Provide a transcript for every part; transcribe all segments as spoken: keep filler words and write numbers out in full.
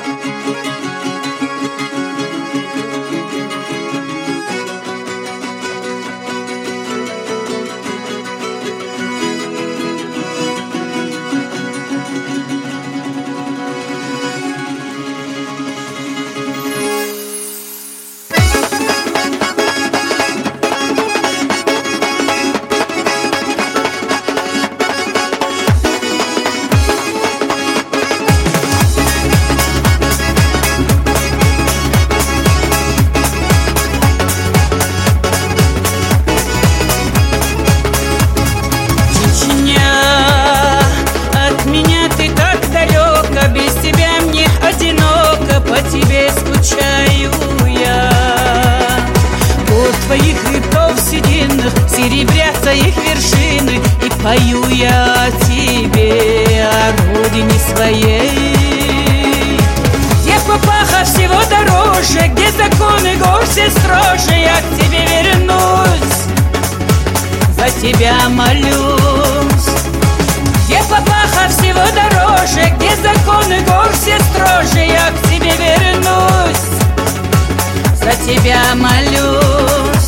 серебрятся их вершины, и пою я о тебе, о родине своей. Где папаха всего дороже, где законы гор все строже, я к тебе вернусь, за тебя молюсь. Где папаха всего дороже, где законы гор все строже, я к тебе вернусь, за тебя молюсь.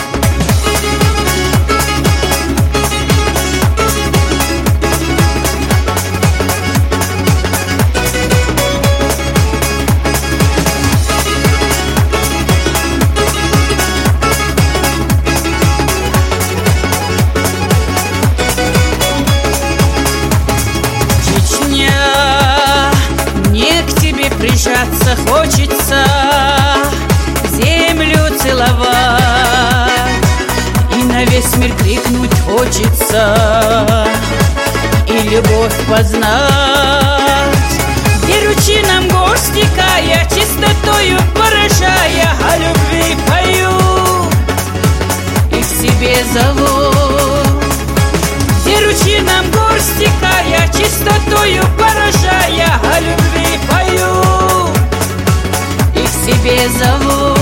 Прижаться хочется, землю целовать, и на весь мир крикнуть хочется, и любовь познать. Где ручинам гор стекая, чистотою поражая, о любви пою и к себе зову. Где ручинам гор стекая, чистотою поражая, о любви пою и к себе зову.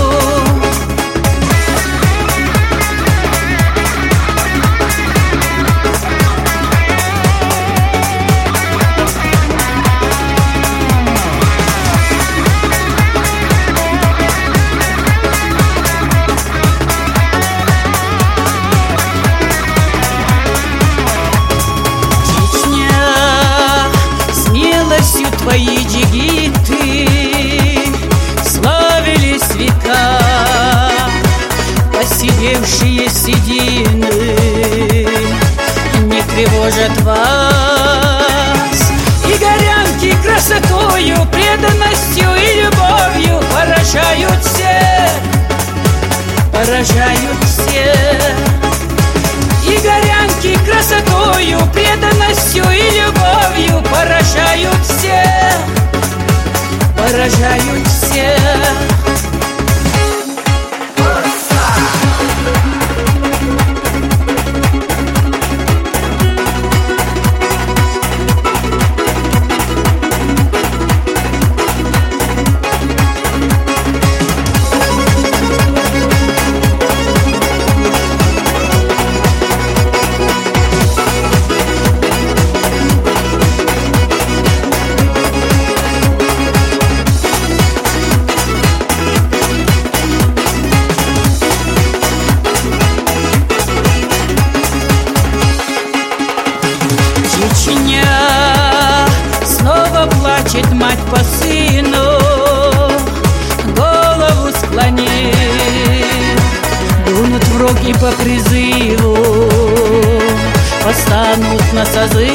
Твои джигиты славились века, посидевшие седины не тревожат вас. И горянки красотою, преданностью и любовью поражают всех, поражают всех. И горянки красотою, преданностью и любовью поражают всех, поражают всех. Снова плачет мать по сыну, голову склонив, дунут в роги по призыву, восстанут на созыв.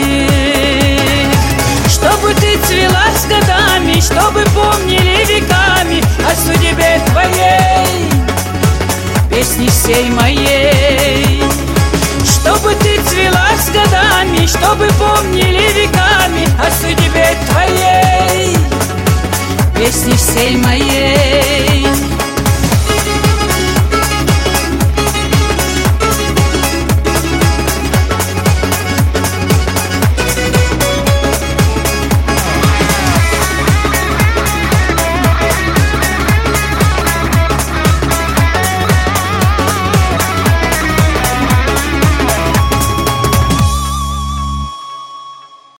Чтобы ты цвела с годами, чтобы помнили веками о судьбе твоей, песни всей моей. Чтобы ты цвела с годами, чтобы помнили века